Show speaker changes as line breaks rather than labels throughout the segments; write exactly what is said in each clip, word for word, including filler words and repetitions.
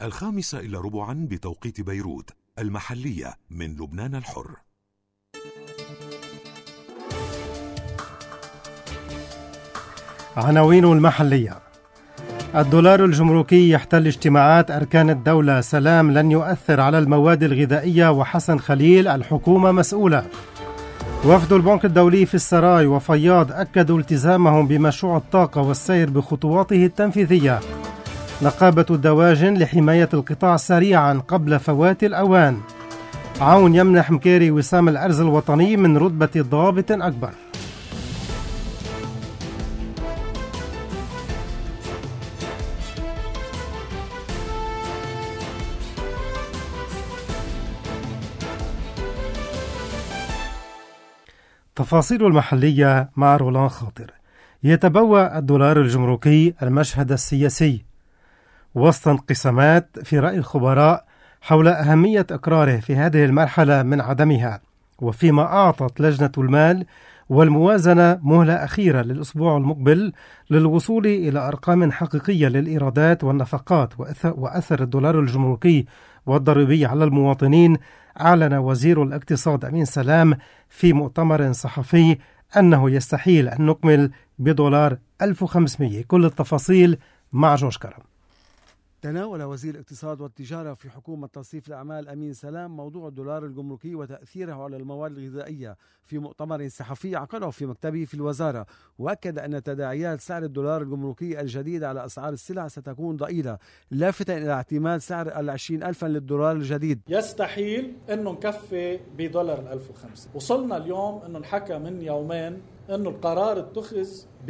الخامسة إلى ربعا بتوقيت بيروت. المحلية من لبنان الحر.
عناوين المحلية. الدولار الجمركي يحتل اجتماعات أركان الدولة. سلام لن يؤثر على المواد الغذائية. وحسن خليل الحكومة مسؤولة. وفد البنك الدولي في السراي وفياض أكدوا التزامهم بمشروع الطاقة والسير بخطواته التنفيذية. نقابة الدواجن لحماية القطاع سريعا قبل فوات الأوان. عون يمنح مكيري وسام الأرز الوطني من رتبة ضابط أكبر. تفاصيل المحلية مع رولان خاطر. يتبوأ الدولار الجمركي المشهد السياسي وسط انقسامات في رأي الخبراء حول أهمية إقراره في هذه المرحلة من عدمها، وفيما أعطت لجنة المال والموازنة مهلة أخيرة للأسبوع المقبل للوصول إلى أرقام حقيقية للإيرادات والنفقات وأثر الدولار الجمركي والضريبي على المواطنين. أعلن وزير الاقتصاد أمين سلام في مؤتمر صحفي أنه يستحيل أن نكمل بدولار ألف وخمسمائة. كل التفاصيل مع جورج كرم.
تناول وزير الاقتصاد والتجارة في حكومة تصريف الأعمال أمين سلام موضوع الدولار الجمركي وتأثيره على المواد الغذائية في مؤتمر صحفي عقده في مكتبه في الوزارة، وأكد أن تداعيات سعر الدولار الجمركي الجديد على أسعار السلع ستكون ضئيلة، لافتة إلى اعتماد سعر العشرين ألفا للدولار الجديد.
يستحيل أنه نكفي بدولار الألف وخمسة. وصلنا اليوم أنه نحكى من يومين أنه القرار اتخذ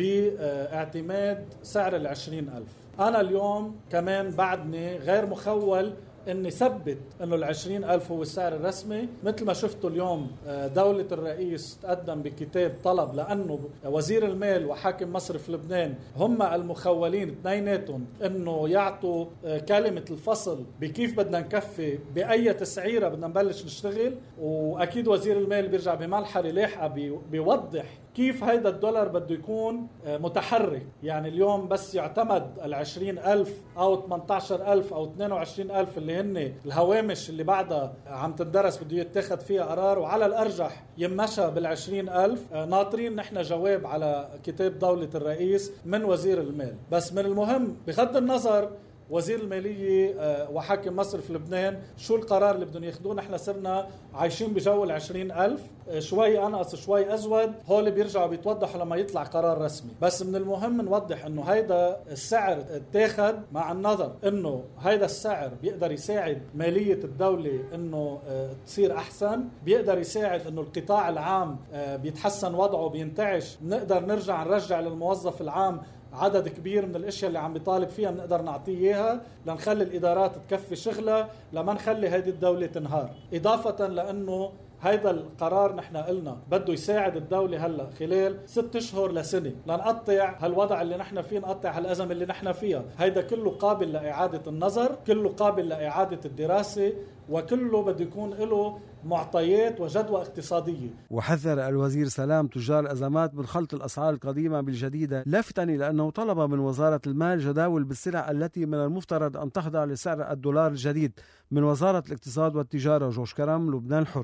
باعتماد سعر العشرين ألف. أنا اليوم كمان بعدني غير مخول أني ثبت أنه العشرين ألف هو السعر الرسمي. مثل ما شفتوا اليوم دولة الرئيس تقدم بكتاب طلب، لأنه وزير المال وحاكم مصرف لبنان هم المخولين اثنيناتهم أنه يعطوا كلمة الفصل بكيف بدنا نكفي بأي تسعيرة بدنا نبلش نشتغل. وأكيد وزير المال بيرجع بمرحلة لاحقة بيوضح كيف هيدا الدولار بده يكون متحرك. يعني اليوم بس يعتمد العشرين ألف أو ثمانية عشر ألف أو اثنين وعشرين ألف اللي هن الهوامش اللي بعدها عم تندرس بده يتخذ فيها قرار، وعلى الأرجح يمشى بالعشرين ألف. ناطرين نحن جواب على كتاب دولة الرئيس من وزير المال. بس من المهم بغض النظر وزير المالية وحاكم مصرف لبنان شو القرار اللي بدهم ياخدوه، نحن صرنا عايشين بجو العشرين ألف، شوي أنقص شوي أزود، هول بيرجعوا بيتوضحوا لما يطلع قرار رسمي. بس من المهم نوضح انه هيدا السعر اتاخد مع النظر انه هيدا السعر بيقدر يساعد مالية الدولة انه تصير احسن، بيقدر يساعد انه القطاع العام بيتحسن وضعه بينتعش، نقدر نرجع نرجع للموظف العام عدد كبير من الاشياء اللي عم بيطالب فيها بنقدر نعطيه اياها لنخلي الادارات تكفي شغلها، لما نخلي هذه الدولة تنهار. اضافة لانه هيدا القرار نحن قلنا بده يساعد الدولة هلا خلال ست اشهر لسنة لنقطع هالوضع اللي نحن فيه، نقطع هالأزمة اللي نحن فيها. هيدا كله قابل لإعادة النظر، كله قابل لإعادة الدراسة، وكله بده يكون له معطيات وجدوى اقتصادية.
وحذر الوزير سلام تجار الأزمات من خلط الأسعار القديمة بالجديدة، لافتا إلى أنه طلب من وزارة المال جداول بالسلع التي من المفترض أن تخضع لسعر الدولار الجديد. من وزارة الاقتصاد والتجارة جورج كرم، لبنان الحر.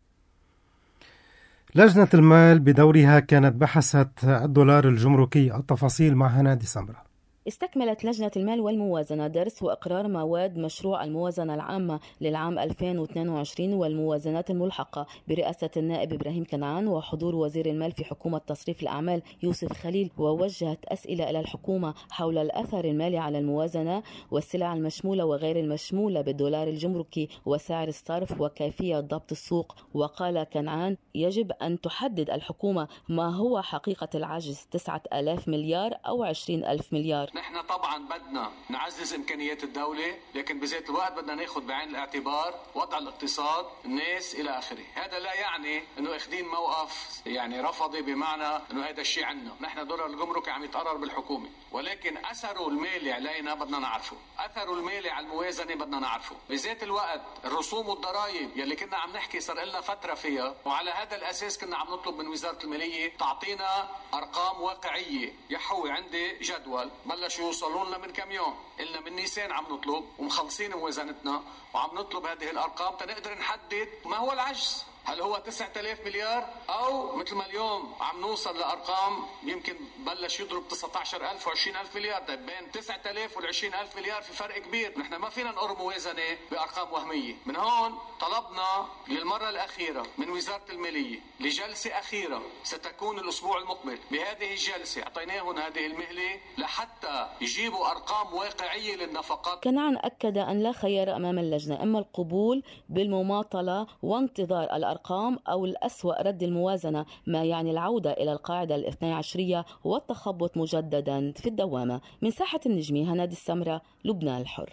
لجنة المال بدورها كانت بحثت الدولار الجمركي. التفاصيل مع هنادي سمرة.
استكملت لجنة المال والموازنة درس وإقرار مواد مشروع الموازنة العامة للعام ألفين واثنين وعشرين والموازنات الملحقة برئاسة النائب إبراهيم كنعان وحضور وزير المال في حكومة تصريف الأعمال يوسف خليل. ووجهت أسئلة إلى الحكومة حول الأثر المالي على الموازنة والسلع المشمولة وغير المشمولة بالدولار الجمركي وسعر الصرف وكيفية ضبط السوق. وقال كنعان يجب أن تحدد الحكومة ما هو حقيقة العجز، تسعة آلاف مليار أو عشرين ألف مليار.
نحن طبعا بدنا نعزز إمكانيات الدولة، لكن بذات الوقت بدنا ناخد بعين الاعتبار وضع الاقتصاد، الناس إلى آخره. هذا لا يعني أنه اخدين موقف يعني رفضي بمعنى أنه هذا الشيء عنا. نحن دولار الجمركي عم يتقرر بالحكومة، ولكن أثره المالي علينا بدنا نعرفه، أثره المالي على الموازنة بدنا نعرفه. بذات الوقت الرسوم والضرائب يلي كنا عم نحكي صار لنا فترة فيها، وعلى هذا الأساس كنا عم نطلب من وزارة المالية تعطينا أرقام واقعية. يحوي عندي جدول بلشوا يوصلوا لنا من كم يوم، إلنا من نيسان عم نطلب ومخلصين موازنتنا وعم نطلب هذه الأرقام تنقدر نحدد ما هو العجز. هل هو تسعة آلاف مليار أو مثل ما اليوم عم نوصل لأرقام يمكن بلش يضرب تسعة عشر ألف وعشرين ألف مليار. طيب بين تسعة آلاف والعشرين ألف مليار في فرق كبير. نحن ما فينا نقر موازنة بأرقام وهمية. من هون طلبنا للمرة الأخيرة من وزارة المالية لجلسة أخيرة ستكون الأسبوع المقبل. بهذه الجلسة أعطيناهم هذه المهلة لحتى يجيبوا أرقام واقعية للنفقات.
كنعان أكد أن لا خيار أمام اللجنة، إما القبول بالمماطلة وانتظار الأرقام أو الأسوأ رد الموازنة، ما يعني العودة إلى القاعدة الاثنى عشرية والتخبط مجددا في الدوامة. من ساحة النجمي، هنادي السمرة، لبنان الحر.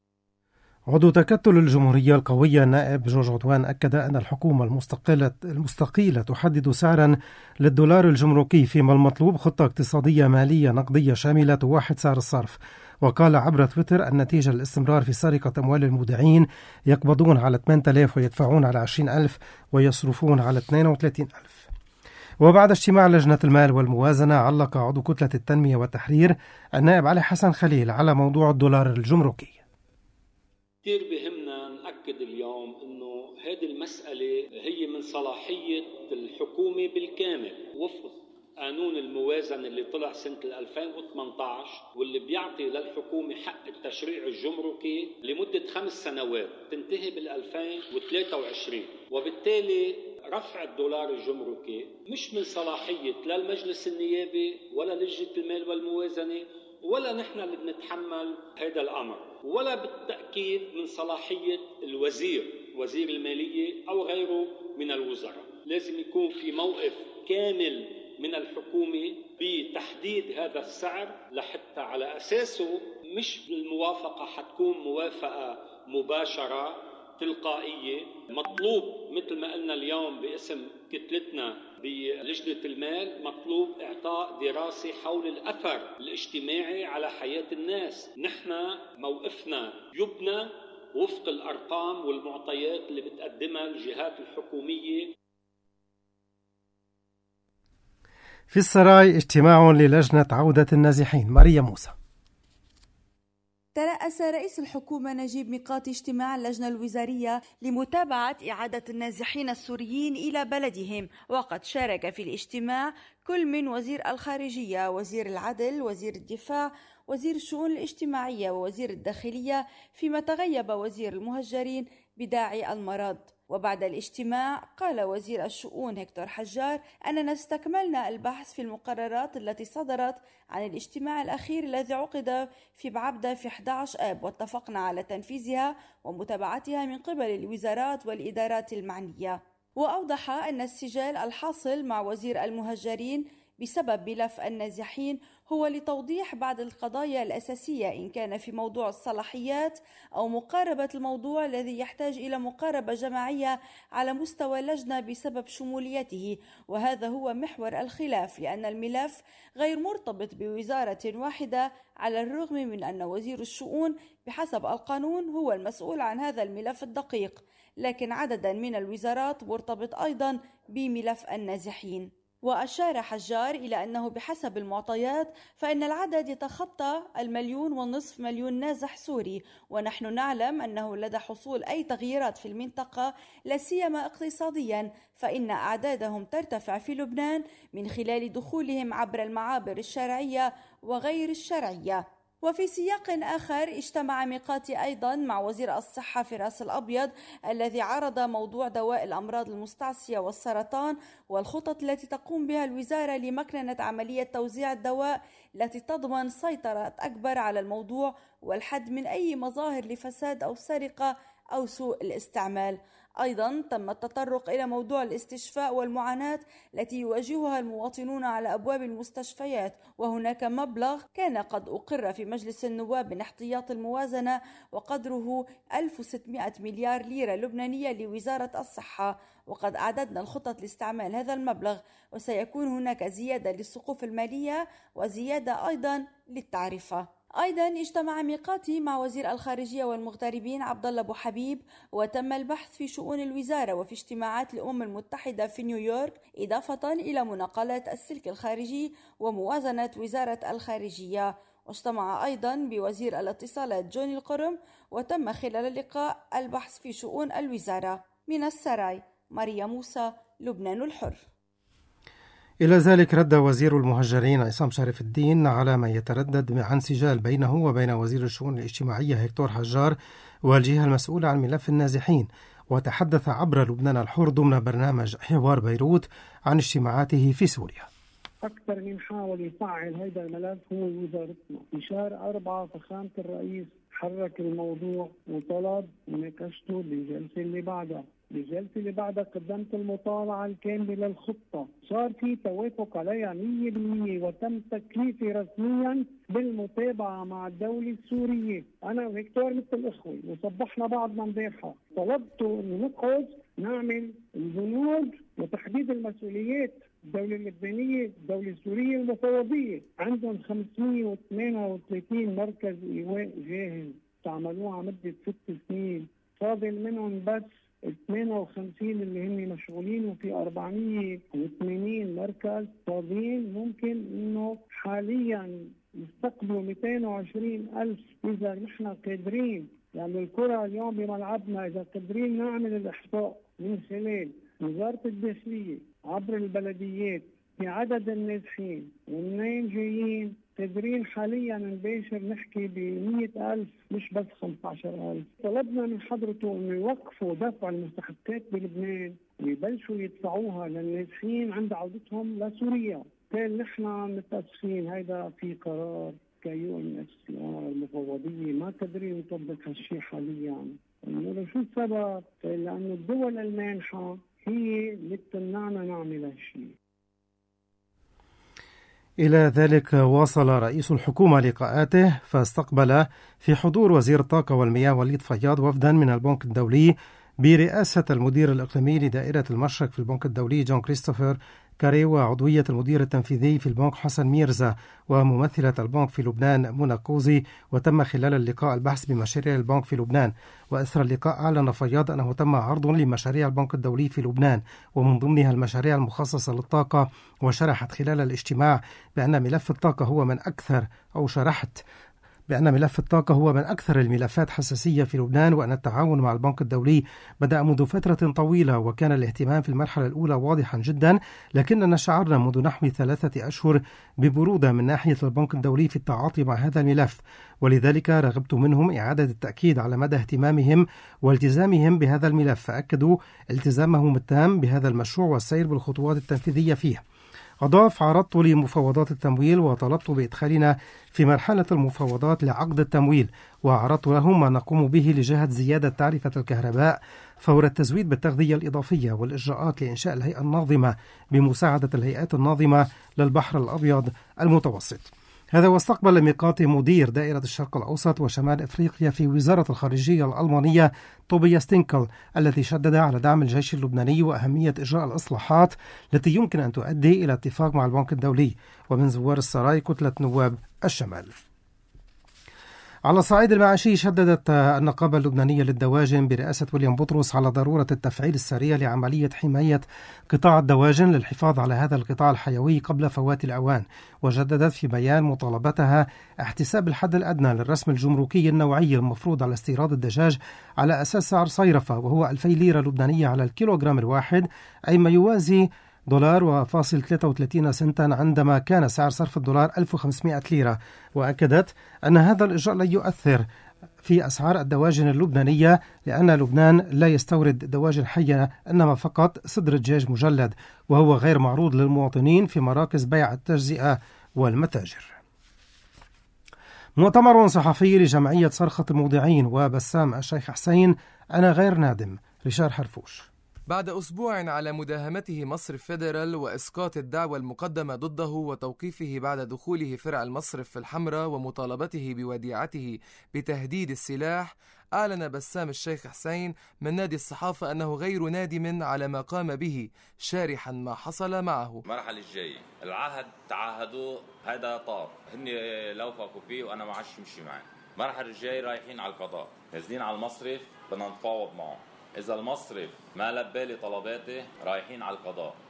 عضو تكتل الجمهورية القوية النائب جورج عدوان أكد أن الحكومة المستقلة المستقيلة تحدد سعرا للدولار الجمركي، فيما المطلوب خطة اقتصادية مالية نقدية شاملة توحد سعر الصرف. وقال عبر تويتر النتيجة الاستمرار في سرقة أموال المودعين، يقبضون على ثمانية آلاف ويدفعون على عشرين ألف ويصرفون على اثنين وثلاثين ألف. وبعد اجتماع لجنة المال والموازنة، علق عضو كتلة التنمية والتحرير النائب علي حسن خليل على موضوع الدولار الجمركي.
كثير بهمنا نأكد اليوم أنه هذه المسألة هي من صلاحية الحكومة بالكامل وفق قانون الموازنة اللي طلع سنة ألفين وثمانية عشر، واللي بيعطي للحكومة حق التشريع الجمركي لمدة خمس سنوات تنتهي بالألفين وثلاثة وعشرين. وبالتالي رفع الدولار الجمركي مش من صلاحية لا المجلس النيابي ولا لجنة المال والموازنة ولا نحن اللي بنتحمل هذا الأمر، ولا بالتأكيد من صلاحية الوزير وزير المالية أو غيره من الوزراء. لازم يكون في موقف كامل من الحكومة بتحديد هذا السعر، لحتى على أساسه مش الموافقة حتكون موافقة مباشرة تلقائية. مطلوب مثل ما قلنا اليوم باسم كتلتنا بلجنة المال، مطلوب إعطاء دراسة حول الأثر الاجتماعي على حياة الناس. نحن موقفنا يبنى وفق الأرقام والمعطيات اللي بتقدمها الجهات الحكومية.
في السراي اجتماع للجنة عودة النازحين. ماريا موسى.
ترأس رئيس الحكومة نجيب ميقاتي اجتماع اللجنة الوزارية لمتابعة إعادة النازحين السوريين إلى بلدهم، وقد شارك في الاجتماع كل من وزير الخارجية، وزير العدل، وزير الدفاع، وزير الشؤون الاجتماعية، ووزير الداخلية، فيما تغيب وزير المهجرين بداعي المرض. وبعد الاجتماع قال وزير الشؤون هكتور حجار أننا استكملنا البحث في المقررات التي صدرت عن الاجتماع الأخير الذي عقد في بعبدة في أحد عشر آب، واتفقنا على تنفيذها ومتابعتها من قبل الوزارات والإدارات المعنية. وأوضح أن السجال الحاصل مع وزير المهجرين بسبب ملف النازحين هو لتوضيح بعض القضايا الأساسية، إن كان في موضوع الصلاحيات أو مقاربة الموضوع الذي يحتاج إلى مقاربة جماعية على مستوى اللجنة بسبب شموليته. وهذا هو محور الخلاف، لأن الملف غير مرتبط بوزارة واحدة، على الرغم من أن وزير الشؤون بحسب القانون هو المسؤول عن هذا الملف الدقيق، لكن عددا من الوزارات مرتبط أيضا بملف النازحين. وأشار حجار إلى أنه بحسب المعطيات فإن العدد يتخطى المليون ونصف مليون نازح سوري، ونحن نعلم أنه لدى حصول أي تغييرات في المنطقة لا سيما اقتصاديا فإن أعدادهم ترتفع في لبنان من خلال دخولهم عبر المعابر الشرعية وغير الشرعية. وفي سياق آخر اجتمع ميقاتي أيضا مع وزير الصحة فراس الأبيض الذي عرض موضوع دواء الأمراض المستعصية والسرطان والخطط التي تقوم بها الوزارة لمكننة عملية توزيع الدواء التي تضمن سيطرة أكبر على الموضوع والحد من أي مظاهر لفساد أو سرقة أو سوء الاستعمال. أيضا تم التطرق إلى موضوع الاستشفاء والمعاناة التي يواجهها المواطنون على أبواب المستشفيات، وهناك مبلغ كان قد أقر في مجلس النواب من احتياط الموازنة وقدره ألف وستمائة مليار ليرة لبنانية لوزارة الصحة، وقد أعددنا الخطط لاستعمال هذا المبلغ، وسيكون هناك زيادة للسقوف المالية وزيادة أيضا للتعرفة. أيضا اجتمع ميقاتي مع وزير الخارجية والمغتربين عبد الله أبو حبيب، وتم البحث في شؤون الوزارة وفي اجتماعات الأمم المتحدة في نيويورك، إضافة إلى مناقلات السلك الخارجي وموازنة وزارة الخارجية. واجتمع أيضا بوزير الاتصالات جوني القرم، وتم خلال اللقاء البحث في شؤون الوزارة. من السراي ماريا موسى، لبنان الحر.
إلى ذلك رد وزير المهجرين عصام شريف الدين على ما يتردد عن سجال بينه وبين وزير الشؤون الاجتماعية هيكتور حجار والجهة المسؤولة عن ملف النازحين، وتحدث عبر لبنان الحر ضمن برنامج حوار بيروت عن اجتماعاته في سوريا.
أكثر من حاول يفعل هذا الملف هو وزارتنا. في شهر أربعة فخامة الرئيس حرك الموضوع وطلب مناقشته بالجلسة اللي بعدها. بالجلسة اللي بعدها قدمت المطالعة الكاملة للخطة، صار في توافق عليها مية بالمية وتم تكليفي رسميا بالمتابعة مع الدولة السورية. أنا وهيكتور مثل الإخوة وصبحنا بعضنا امبارحة. طلبته إنه نقعد نعمل البنود وتحديد المسؤوليات. الدولة اللبنانية، الدولة السورية المفوضية عندهم خمسمية وثمانية وثلاثين مركز إيواء جاهز تعملوها مدة ست سنين، فاضل منهم بس ثمانية وخمسين اللي هم مشغولين، وفي أربعمية وثمانين مركز فاضيين. ممكن إنه حاليا يستقبلوا مئتين وعشرين ألف إذا نحن قادرين. يعني الكرة اليوم بملعبنا، إذا قادرين نعمل الإحصاء من خلال وزارة الداخلية عبر البلديات في عدد النازحين والنين جايين، قادرين حاليا نباشر نحكي بمئة ألف مش بس خمسة عشر ألف. طلبنا من حضرته انه يوقفوا دفع المستحقات بلبنان ويبلشوا يدفعوها للنازحين عند عودتهم لسوريا. قال نحن متأسفين، هيدا في قرار كيو ان اس المفوضية ما قادرين نطبق هالشيء حاليا. انه شو السبب؟ قال لانه الدول المانحة هي اللي بتمنعنا نعمل هالشيء.
إلى ذلك واصل رئيس الحكومة لقاءاته، فاستقبل في حضور وزير الطاقة والمياه وليد فياض وفدا من البنك الدولي برئاسة المدير الإقليمي لدائرة المشرق في البنك الدولي جون كريستوفر كاري، وعضوية المدير التنفيذي في البنك حسن ميرزا، وممثلة البنك في لبنان منى كوزي. وتم خلال اللقاء البحث بمشاريع البنك في لبنان. وأثر اللقاء أعلن فياض أنه تم عرض لمشاريع البنك الدولي في لبنان ومن ضمنها المشاريع المخصصة للطاقة. وشرحت خلال الاجتماع بأن ملف الطاقة هو من أكثر أو شرحت بأن ملف الطاقة هو من أكثر الملفات حساسية في لبنان، وأن التعاون مع البنك الدولي بدأ منذ فترة طويلة، وكان الاهتمام في المرحلة الأولى واضحا جدا، لكننا شعرنا منذ نحو ثلاثة أشهر ببرودة من ناحية البنك الدولي في التعاطي مع هذا الملف، ولذلك رغبت منهم إعادة التأكيد على مدى اهتمامهم والتزامهم بهذا الملف، فأكدوا التزامهم التام بهذا المشروع والسير بالخطوات التنفيذية فيه. أضاف: عرضت لمفاوضات التمويل وطلبت بإدخالنا في مرحلة المفاوضات لعقد التمويل، وعرضت لهم ما نقوم به لجهة زيادة تعرفة الكهرباء فور التزويد بالتغذية الإضافية والإجراءات لإنشاء الهيئة الناظمة بمساعدة الهيئات الناظمة للبحر الأبيض المتوسط. هذا واستقبل ميقات مدير دائرة الشرق الأوسط وشمال أفريقيا في وزارة الخارجية الألمانية توبياس تينكل، التي شدد على دعم الجيش اللبناني وأهمية إجراء الإصلاحات التي يمكن أن تؤدي إلى اتفاق مع البنك الدولي. ومن زوار السراي كتلة نواب الشمال. على الصعيد المعاشي، شددت النقابة اللبنانية للدواجن برئاسة ويليام بطرس على ضرورة التفعيل السريع لعملية حماية قطاع الدواجن للحفاظ على هذا القطاع الحيوي قبل فوات الأوان، وجددت في بيان مطالبتها احتساب الحد الأدنى للرسم الجمركي النوعي المفروض على استيراد الدجاج على أساس سعر صيرفة، وهو ألفين ليرة لبنانية على الكيلوغرام الواحد، أي ما يوازي دولار وفاصل ثلاثة وثلاثين سنتا عندما كان سعر صرف الدولار ألف وخمسمائة ليرة. وأكدت أن هذا الإجراء لا يؤثر في أسعار الدواجن اللبنانية، لأن لبنان لا يستورد دواجن حية إنما فقط صدر الدجاج مجلد، وهو غير معروض للمواطنين في مراكز بيع التجزئة والمتاجر. مؤتمر صحفي لجمعية صرخة الموضعين وبسام الشيخ حسين أنا غير نادم. ريشار حرفوش.
بعد أسبوع على مداهمته مصرف فيدرال وإسقاط الدعوى المقدمة ضده وتوقيفه بعد دخوله فرع المصرف في الحمراء ومطالبته بوديعته بتهديد السلاح، أعلن بسام الشيخ حسين من نادي الصحافة أنه غير نادم على ما قام به، شارحا ما حصل معه.
المرحلة الجاية العهد تعهدوا هذا طار، هن لو فاقوا فيه وأنا ما عادش مشي معي. المرحلة الجاية رايحين على القضاء، نازلين على المصرف بدنا نتفاوض معه. إذا المصرف ما لبى لي طلباتي رايحين على القضاء،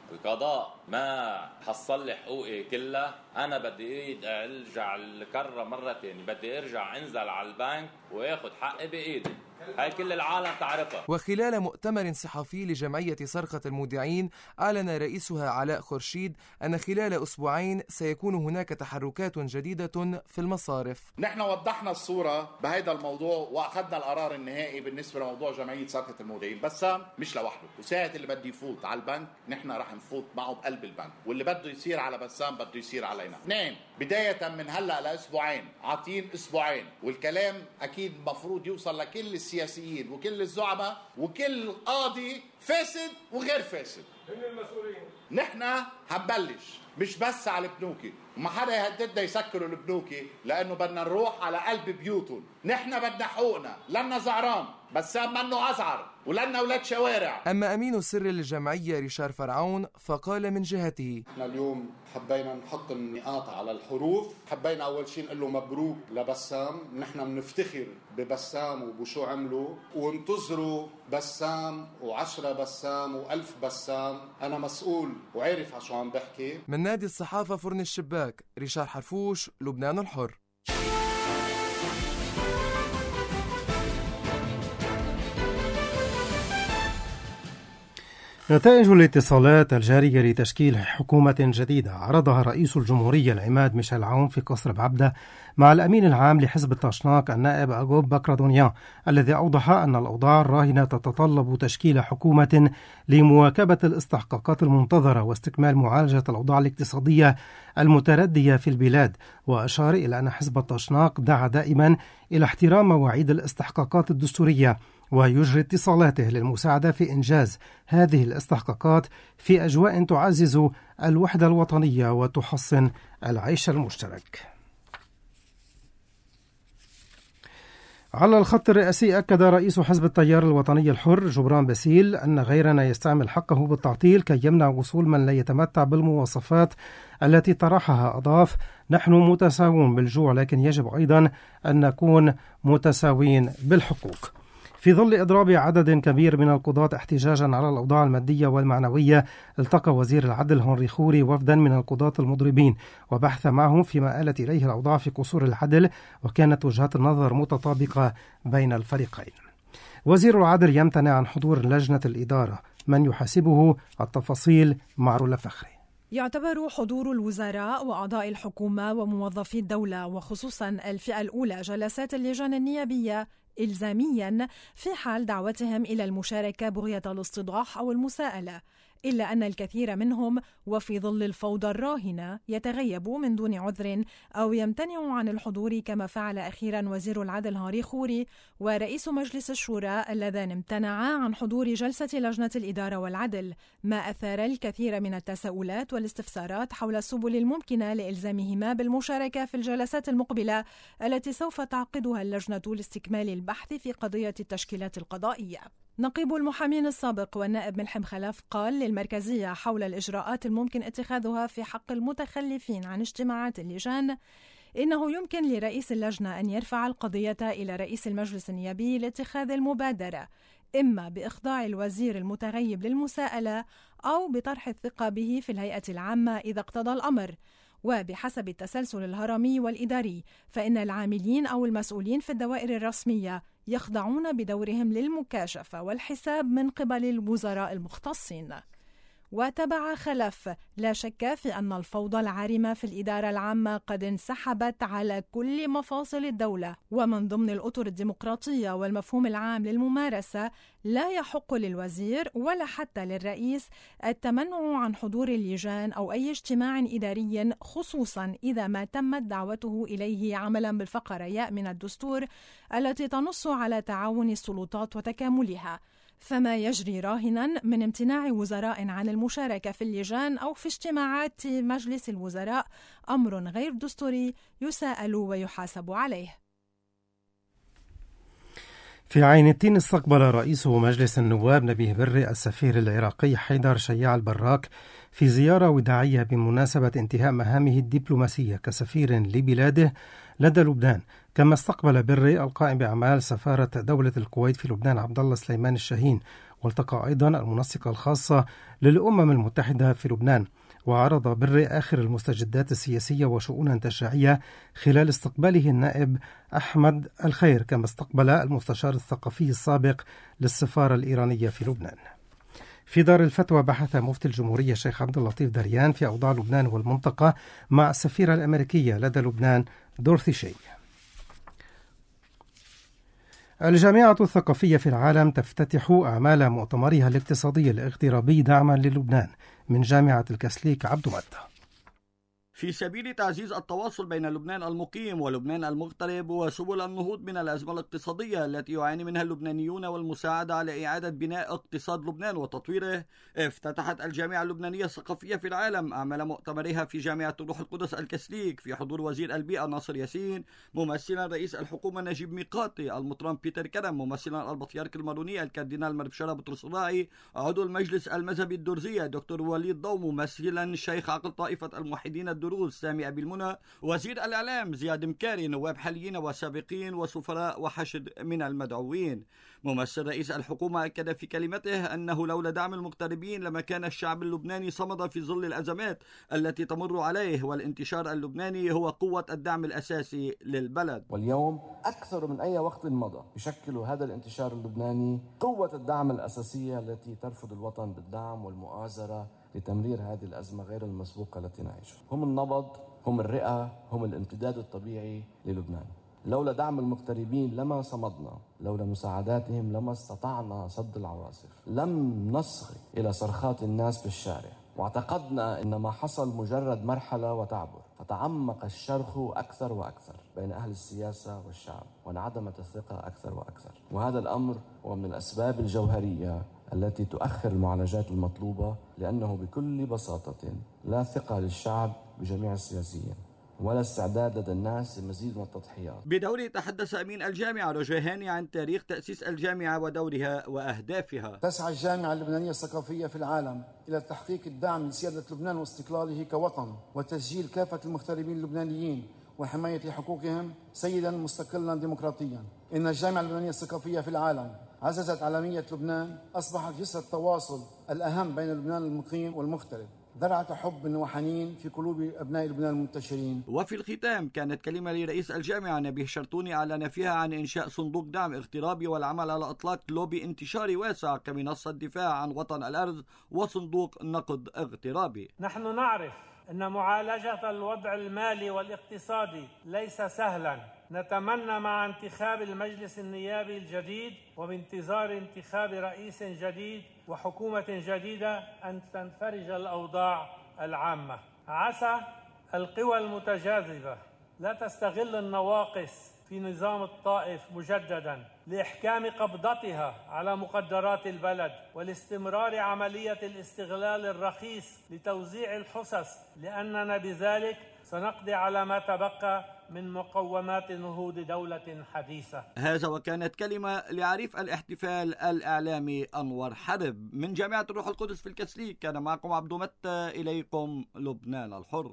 القضاء ما حصل لي حقوقي كلها، أنا بدي أرجع الكرة مرة تانية، بدي أرجع أنزل على البنك وآخد حقي بإيدي. هاي كل العالم تعرفها.
وخلال مؤتمر صحفي لجمعية صرخة المودعين، أعلن رئيسها علاء خورشيد أن خلال أسبوعين سيكون هناك تحركات جديدة في المصارف.
نحن وضحنا الصورة بهذا الموضوع وأخذنا القرار النهائي بالنسبة لموضوع جمعية صرخة المودعين. بسام مش لوحده، وساعة اللي بده يفوت على البنك نحن رح نفوت معه بقلب البنك، واللي بده يصير على بسام بده يصير علينا. اثنين، بداية من هلأ لأسبوعين، عاطين أسبوعين، والكلام أكيد مفروض يوصل لكل السياسيين وكل الزعماء وكل قاضي فاسد وغير فاسد. هن المسؤولين. نحن هنبلش مش بس على البنوكي، وما حدا يهددنا يسكروا البنوكي لأنه بدنا نروح على قلب بيوتهم. نحن بدنا حقوقنا، لنا زعران بسام منه أزعر ولنا أولاد شوارع.
أما أمين السر للجمعية ريشار فرعون فقال من جهته:
احنا اليوم حبينا نحط النقاط على الحروف. حبينا أول شيء نقول له مبروك لبسام، نحن بنفتخر ببسام وبشو عملوا، وانتظروا بسام وعشرة بسام وألف بسام. أنا مسؤول وعارف عشو عم بحكي.
من نادي الصحافة فرن الشباك، ريشار حرفوش، لبنان الحر.
نتائج الاتصالات الجارية لتشكيل حكومة جديدة عرضها رئيس الجمهورية العماد ميشيل عون في قصر بعبدة مع الأمين العام لحزب الطاشناق النائب أغوب بكردونيان، الذي أوضح أن الأوضاع الراهنة تتطلب تشكيل حكومة لمواكبة الاستحقاقات المنتظرة واستكمال معالجة الأوضاع الاقتصادية المتردية في البلاد. وأشار إلى أن حزب الطاشناق دعا دائما إلى احترام مواعيد الاستحقاقات الدستورية، ويجري اتصالاته للمساعدة في إنجاز هذه الاستحقاقات في أجواء تعزز الوحدة الوطنية وتحسن العيش المشترك. على الخط الرئاسي أكد رئيس حزب التيار الوطني الحر جبران باسيل أن غيرنا يستعمل حقه بالتعطيل كي يمنع وصول من لا يتمتع بالمواصفات التي طرحها. أضاف: نحن متساوون بالجوع، لكن يجب أيضا أن نكون متساوين بالحقوق. في ظل إضراب عدد كبير من القضاة احتجاجا على الأوضاع المادية والمعنوية، التقى وزير العدل هنري خوري وفدا من القضاة المضربين وبحث معهم فيما آلت إليه الأوضاع في قصور العدل، وكانت وجهات النظر متطابقة بين الفريقين. وزير العدل يمتنع عن حضور لجنة الإدارة، من يحاسبه؟ التفاصيل مع رولا فخري.
يعتبر حضور الوزراء وأعضاء الحكومة وموظفي الدولة وخصوصا الفئة الأولى جلسات اللجان النيابية إلزامياً في حال دعوتهم إلى المشاركة بغية الاستضاح أو المساءلة، إلا أن الكثير منهم وفي ظل الفوضى الراهنة يتغيب من دون عذر أو يمتنع عن الحضور، كما فعل أخيراً وزير العدل هنري خوري ورئيس مجلس الشورى اللذان امتنعا عن حضور جلسة لجنة الإدارة والعدل، ما أثار الكثير من التساؤلات والاستفسارات حول السبل الممكنة لإلزامهما بالمشاركة في الجلسات المقبلة التي سوف تعقدها اللجنة لاستكمال البحث في قضية التشكيلات القضائية. نقيب المحامين السابق والنائب ملحم خلف قال للمركزية حول الإجراءات الممكن اتخاذها في حق المتخلفين عن اجتماعات اللجان: إنه يمكن لرئيس اللجنة أن يرفع القضية إلى رئيس المجلس النيابي لاتخاذ المبادرة، إما بإخضاع الوزير المتغيب للمساءلة أو بطرح الثقة به في الهيئة العامة إذا اقتضى الأمر. وبحسب التسلسل الهرمي والإداري فإن العاملين أو المسؤولين في الدوائر الرسمية يخضعون بدورهم للمكاشفة والحساب من قبل الوزراء المختصين. وتبع خلف: لا شك في أن الفوضى العارمة في الإدارة العامة قد انسحبت على كل مفاصل الدولة، ومن ضمن الأطر الديمقراطية والمفهوم العام للممارسة لا يحق للوزير ولا حتى للرئيس التمنع عن حضور اللجان أو أي اجتماع إداري، خصوصا إذا ما تمت دعوته إليه عملا بالفقرة ياء من الدستور التي تنص على تعاون السلطات وتكاملها. فما يجري راهنا من امتناع وزراء عن المشاركة في اللجان أو في اجتماعات مجلس الوزراء أمر غير دستوري يساءل ويحاسب عليه.
في عين التين استقبل رئيس مجلس النواب نبيه بري السفير العراقي حيدر شياع البراك في زيارة وداعية بمناسبة انتهاء مهامه الدبلوماسية كسفير لبلاده لدى لبنان. كما استقبل بري القائم بأعمال سفارة دولة الكويت في لبنان عبد الله سليمان الشاهين والتقى أيضا المنسقة الخاصة للأمم المتحدة في لبنان، وعرض بر آخر المستجدات السياسية وشؤونا تشريعية خلال استقباله النائب أحمد الخير، كما استقبل المستشار الثقافي السابق للسفارة الإيرانية في لبنان. في دار الفتوى بحث مفتي الجمهورية الشيخ عبد اللطيف دريان في أوضاع لبنان والمنطقة مع السفيرة الأمريكية لدى لبنان دورثي شي. الجامعة الثقافية في العالم تفتتح أعمال مؤتمرها الاقتصادي الاغترابي دعما للبنان من جامعة الكسليك عبد مدة،
في سبيل تعزيز التواصل بين لبنان المقيم ولبنان المغترب وسبل النهوض من الأزمة الاقتصادية التي يعاني منها اللبنانيون والمساعدة على إعادة بناء اقتصاد لبنان وتطويره. افتتحت الجامعة اللبنانية الثقافية في العالم أعمال مؤتمرها في جامعة الروح القدس الكسليك في حضور وزير البيئة ناصر ياسين، ممثلا رئيس الحكومة نجيب ميقاتي، المطران بيتر كرم، ممثلا البطريرك الماروني الكاردينال مربشرة بطرس الراعي، عضو المجلس المذهبي الدرزية دكتور وليد ضو، ممثلا الشيخ عقل طائفة الموحدين الدروز سامي أبي المنى، وزير الإعلام زياد مكاري، نواب حاليين وسابقين وسفراء وحشد من المدعوين. ممثل رئيس الحكومة أكد في كلمته أنه لولا دعم المغتربين لما كان الشعب اللبناني صمد في ظل الأزمات التي تمر عليه، والانتشار اللبناني هو قوة الدعم الأساسي للبلد.
واليوم أكثر من أي وقت مضى يشكل هذا الانتشار اللبناني قوة الدعم الأساسية التي ترفض الوطن بالدعم والمؤازرة لتمرير هذه الأزمة غير المسبوقة التي نعيشها. هم النبض، هم الرئة، هم الامتداد الطبيعي للبنان. لولا دعم المغتربين لما صمدنا، لولا مساعداتهم لما استطعنا صد العواصف، لم نصغي إلى صرخات الناس بالشارع، واعتقدنا أن ما حصل مجرد مرحلة وتعبر، فتعمق الشرخ أكثر وأكثر بين أهل السياسة والشعب، وانعدمت الثقة أكثر وأكثر. وهذا الأمر هو من الأسباب الجوهرية التي تؤخر المعالجات المطلوبة، لأنه بكل بساطة لا ثقة للشعب بجميع السياسيين ولا استعداد لدى الناس لمزيد من التضحيات.
بدوره تحدث أمين الجامعة رجاهاني عن تاريخ تأسيس الجامعة ودورها وأهدافها.
تسعى الجامعة اللبنانية الثقافية في العالم إلى تحقيق الدعم لسيادة لبنان واستقلاله كوطن، وتسجيل كافة المغتربين اللبنانيين وحماية حقوقهم سيدا مستقلا ديمقراطيا. إن الجامعة اللبنانية الثقافية في العالم عززت عالمية لبنان، أصبحت جسر التواصل الأهم بين لبنان المقيم والمغترب، زرعت حب وحنين في قلوب أبناء لبنان المنتشرين.
وفي الختام كانت كلمة لرئيس الجامعة نبيه شرطوني أعلن فيها عن إنشاء صندوق دعم اغترابي والعمل على إطلاق لوبي انتشاري واسع كمنصة دفاع عن وطن الأرض وصندوق نقد اغترابي.
نحن نعرف أن معالجة الوضع المالي والاقتصادي ليس سهلا. نتمنى مع انتخاب المجلس النيابي الجديد وبانتظار انتخاب رئيس جديد وحكومة جديدة أن تنفرج الأوضاع العامة. عسى القوى المتجاذبة لا تستغل النواقص في نظام الطائف مجددا لإحكام قبضتها على مقدرات البلد والاستمرار عملية الاستغلال الرخيص لتوزيع الحصص، لأننا بذلك سنقضي على ما تبقى من مقومات نهوض دولة حديثة.
هذا وكانت كلمة لعريف الاحتفال الإعلامي أنور حرب من جامعة الروح القدس في الكسليك. كان معكم عبد متى، إليكم لبنان الحر.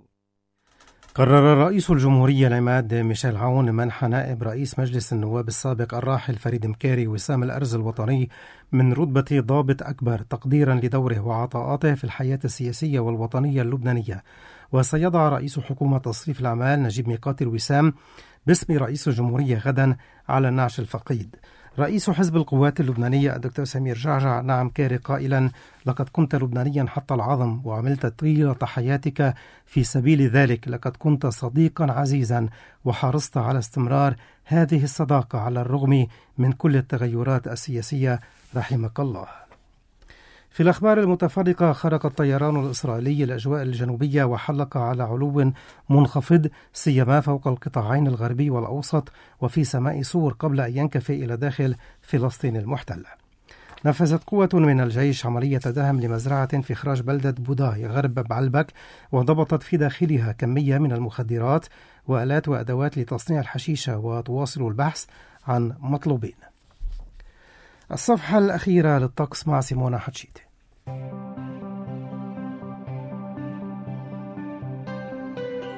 قرر رئيس الجمهورية العماد ميشيل عون منح نائب رئيس مجلس النواب السابق الراحل فريد مكاري وسام الأرز الوطني من رتبة ضابط أكبر تقديرا لدوره وعطاءاته في الحياة السياسية والوطنية اللبنانية. وسيضع رئيس حكومة تصريف الأعمال نجيب ميقاتي الوسام باسم رئيس الجمهورية غدا على النعش الفقيد. رئيس حزب القوات اللبنانية الدكتور سمير جعجع نعم كاري قائلا: لقد كنت لبنانيا حتى العظم وعملت طيلة حياتك في سبيل ذلك، لقد كنت صديقا عزيزا وحرصت على استمرار هذه الصداقة على الرغم من كل التغيرات السياسية رحمك الله. في الأخبار المتفرقة، خرق الطيران الإسرائيلي الأجواء الجنوبية وحلق على علو منخفض سيما فوق القطاعين الغربي والأوسط وفي سماء سور قبل أن ينكفي إلى داخل فلسطين المحتلة. نفذت قوة من الجيش عملية دهم لمزرعة في إخراج بلدة بوداي غرب بعلبك، وضبطت في داخلها كمية من المخدرات وآلات وأدوات لتصنيع الحشيشة، وتواصل البحث عن مطلوبين. الصفحة الأخيرة للطقس مع سيمونا حتشيتي.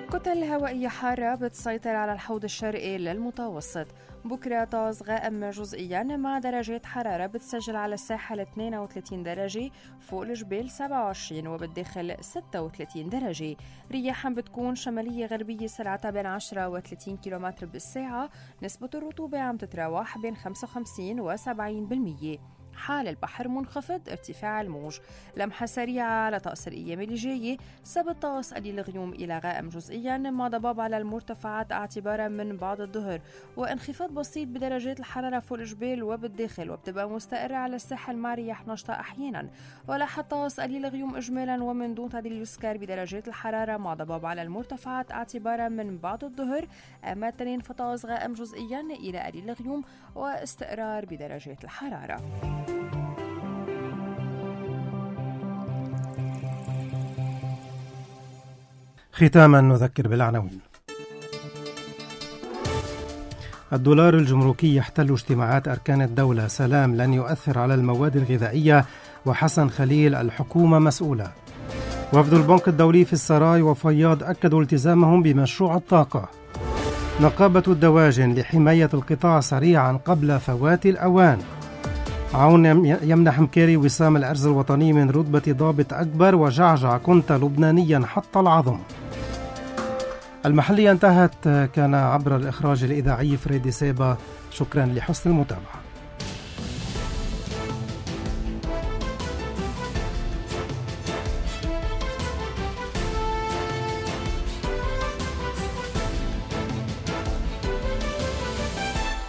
كتل هوائية حارة بتسيطر على الحوض الشرقي للمتوسط. بكرة طقس غائم جزئيا مع درجات حرارة بتسجل على الساحل اثنين وثلاثين درجة، فوق الجبال سبعة وعشرين وبالداخل ستة وثلاثين درجة. رياح بتكون شمالية غربية سرعتها بين عشرة وثلاثين كيلومتر بالساعة. نسبة الرطوبة عم تتراوح بين خمسة وخمسين وسبعين بالمية. حال البحر منخفض، ارتفاع الموج. لمحة سريعة على طقس الأيام اللي جاية. سبت طقس قليل غيوم إلى غائم جزئيا مع ضباب على المرتفعات اعتبارا من بعد الظهر، وانخفاض بسيط بدرجات الحرارة فوق الجبال وبالداخل، وبتبقى مستقرة على الساحل مع رياح نشطة أحيانا. ولاحظ طقس قليل غيوم إجمالا ومن دون تعديل يسكر بدرجات الحرارة مع ضباب على المرتفعات اعتبارا من بعد الظهر. أما التنين فطقس غائم جزئيا إلى قليل غيوم واستقرار بدرجات الحرارة.
ختاما نذكر بالعناوين. الدولار الجمركي يحتل اجتماعات أركان الدولة. سلام لن يؤثر على المواد الغذائية، وحسن خليل الحكومة مسؤولة. وفد البنك الدولي في السراي وفياض أكدوا التزامهم بمشروع الطاقة. نقابة الدواجن لحماية القطاع سريعا قبل فوات الأوان. عون يمنح مكاري وسام الأرز الوطني من رتبة ضابط أكبر. وجعجع كنت لبنانيا حط العظم. المحلية انتهت، كان عبر الإخراج الإذاعي فريدي سيبا. شكرا لحسن المتابعة.